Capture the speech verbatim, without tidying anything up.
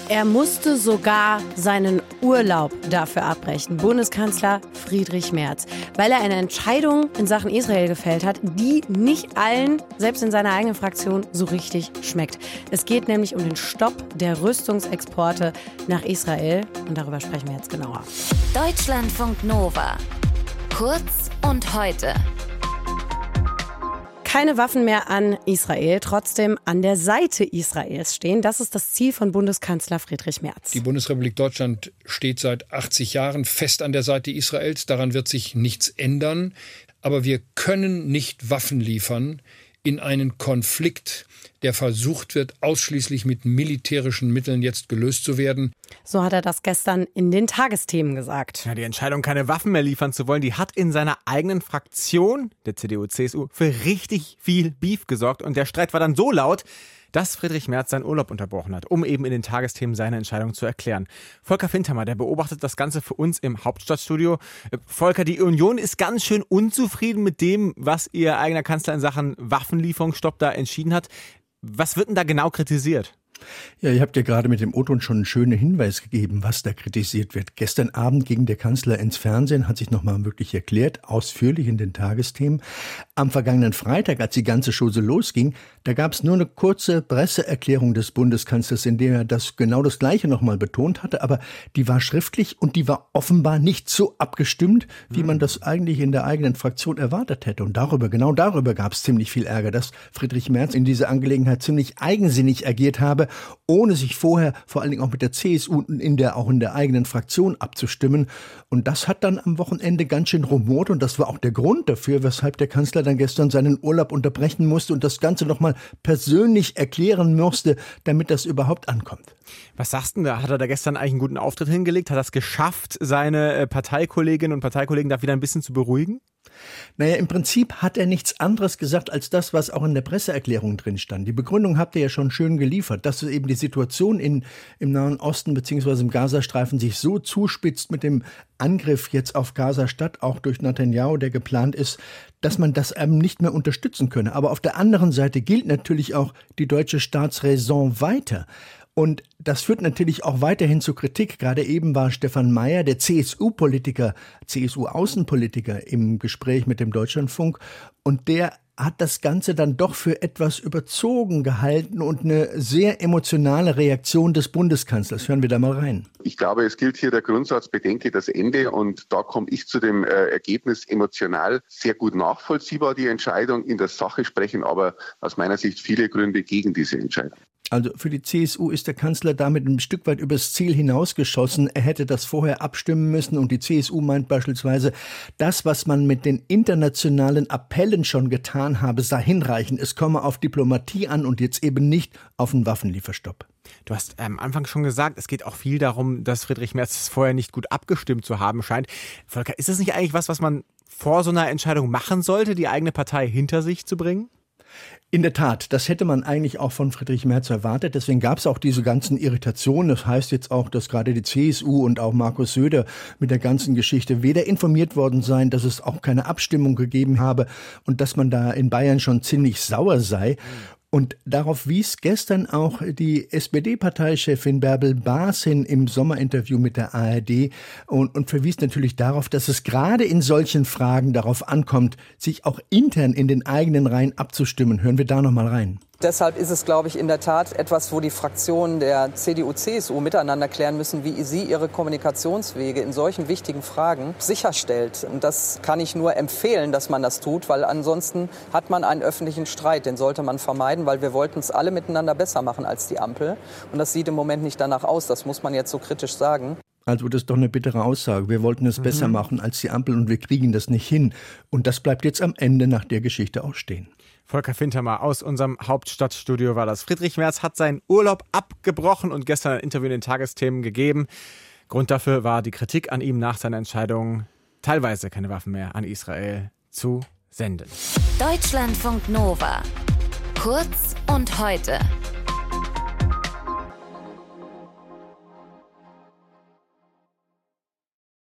Er musste sogar seinen Urlaub dafür abbrechen, Bundeskanzler Friedrich Merz, weil er eine Entscheidung in Sachen Israel gefällt hat, die nicht allen, selbst in seiner eigenen Fraktion, so richtig schmeckt. Es geht nämlich um den Stopp der Rüstungsexporte nach Israel und darüber sprechen wir jetzt genauer. Deutschlandfunk Nova. Kurz und heute. Keine Waffen mehr an Israel, trotzdem an der Seite Israels stehen. Das ist das Ziel von Bundeskanzler Friedrich Merz. Die Bundesrepublik Deutschland steht seit achtzig Jahren fest an der Seite Israels. Daran wird sich nichts ändern. Aber wir können nicht Waffen liefern in einen Konflikt, der versucht wird, ausschließlich mit militärischen Mitteln jetzt gelöst zu werden. So hat er das gestern in den Tagesthemen gesagt. Ja, die Entscheidung, keine Waffen mehr liefern zu wollen, die hat in seiner eigenen Fraktion, der C D U C S U, für richtig viel Beef gesorgt. Und der Streit war dann so laut, dass Friedrich Merz seinen Urlaub unterbrochen hat, um eben in den Tagesthemen seine Entscheidung zu erklären. Volker Fintermer, der beobachtet das Ganze für uns im Hauptstadtstudio. Volker, die Union ist ganz schön unzufrieden mit dem, was ihr eigener Kanzler in Sachen Waffenlieferungsstopp da entschieden hat. Was wird denn da genau kritisiert? Ja, ihr habt ja gerade mit dem O-Ton schon einen schönen Hinweis gegeben, was da kritisiert wird. Gestern Abend ging der Kanzler ins Fernsehen, hat sich nochmal wirklich erklärt, ausführlich in den Tagesthemen. Am vergangenen Freitag, als die ganze Chose losging, da gab es nur eine kurze Presseerklärung des Bundeskanzlers, in der er das genau das Gleiche nochmal betont hatte, aber die war schriftlich und die war offenbar nicht so abgestimmt, wie man das eigentlich in der eigenen Fraktion erwartet hätte. Und darüber, genau darüber gab es ziemlich viel Ärger, dass Friedrich Merz in dieser Angelegenheit ziemlich eigensinnig agiert habe, ohne sich vorher vor allen Dingen auch mit der C S U in der, auch in der eigenen Fraktion abzustimmen. Und das hat dann am Wochenende ganz schön rumort und das war auch der Grund dafür, weshalb der Kanzler dann gestern seinen Urlaub unterbrechen musste und das Ganze nochmal persönlich erklären musste, damit das überhaupt ankommt. Was sagst du da? Hat er da gestern eigentlich einen guten Auftritt hingelegt? Hat er es geschafft, seine Parteikolleginnen und Parteikollegen da wieder ein bisschen zu beruhigen? Naja, im Prinzip hat er nichts anderes gesagt als das, was auch in der Presseerklärung drin stand. Die Begründung habt ihr ja schon schön geliefert, dass eben die Situation in, im Nahen Osten bzw. im Gazastreifen sich so zuspitzt mit dem Angriff jetzt auf Gaza-Stadt, auch durch Netanyahu, der geplant ist, dass man das eben nicht mehr unterstützen könne. Aber auf der anderen Seite gilt natürlich auch die deutsche Staatsräson weiter. Und das führt natürlich auch weiterhin zu Kritik. Gerade eben war Stefan Mayer, der C S U-Politiker, C S U-Außenpolitiker, im Gespräch mit dem Deutschlandfunk. Und der hat das Ganze dann doch für etwas überzogen gehalten und eine sehr emotionale Reaktion des Bundeskanzlers. Hören wir da mal rein. Ich glaube, es gilt hier der Grundsatz, bedenke das Ende. Und da komme ich zu dem äh, Ergebnis, emotional sehr gut nachvollziehbar, die Entscheidung, in der Sache sprechen, aber aus meiner Sicht viele Gründe gegen diese Entscheidung. Also für die C S U ist der Kanzler damit ein Stück weit übers Ziel hinausgeschossen. Er hätte das vorher abstimmen müssen und die C S U meint beispielsweise, das, was man mit den internationalen Appellen schon getan habe, sei hinreichend. Es komme auf Diplomatie an und jetzt eben nicht auf einen Waffenlieferstopp. Du hast am Anfang schon gesagt, es geht auch viel darum, dass Friedrich Merz es vorher nicht gut abgestimmt zu haben scheint. Volker, ist das nicht eigentlich was, was man vor so einer Entscheidung machen sollte, die eigene Partei hinter sich zu bringen? In der Tat, das hätte man eigentlich auch von Friedrich Merz erwartet. Deswegen gab es auch diese ganzen Irritationen. Das heißt jetzt auch, dass gerade die C S U und auch Markus Söder mit der ganzen Geschichte weder informiert worden seien, dass es auch keine Abstimmung gegeben habe und dass man da in Bayern schon ziemlich sauer sei. Und darauf wies gestern auch die S P D-Parteichefin Bärbel Baas hin im Sommerinterview mit der A R D und, und verwies natürlich darauf, dass es gerade in solchen Fragen darauf ankommt, sich auch intern in den eigenen Reihen abzustimmen. Hören wir da noch mal rein. Deshalb ist es, glaube ich, in der Tat etwas, wo die Fraktionen der C D U C S U miteinander klären müssen, wie sie ihre Kommunikationswege in solchen wichtigen Fragen sicherstellt. Und das kann ich nur empfehlen, dass man das tut, weil ansonsten hat man einen öffentlichen Streit. Den sollte man vermeiden, weil wir wollten es alle miteinander besser machen als die Ampel. Und das sieht im Moment nicht danach aus. Das muss man jetzt so kritisch sagen. Also das ist doch eine bittere Aussage. Wir wollten es mhm. besser machen als die Ampel und wir kriegen das nicht hin. Und das bleibt jetzt am Ende nach der Geschichte auch stehen. Volker Fintermer aus unserem Hauptstadtstudio war das. Friedrich Merz hat seinen Urlaub abgebrochen und gestern ein Interview in den Tagesthemen gegeben. Grund dafür war die Kritik an ihm nach seiner Entscheidung, teilweise keine Waffen mehr an Israel zu senden. Deutschlandfunk Nova. Kurz und heute.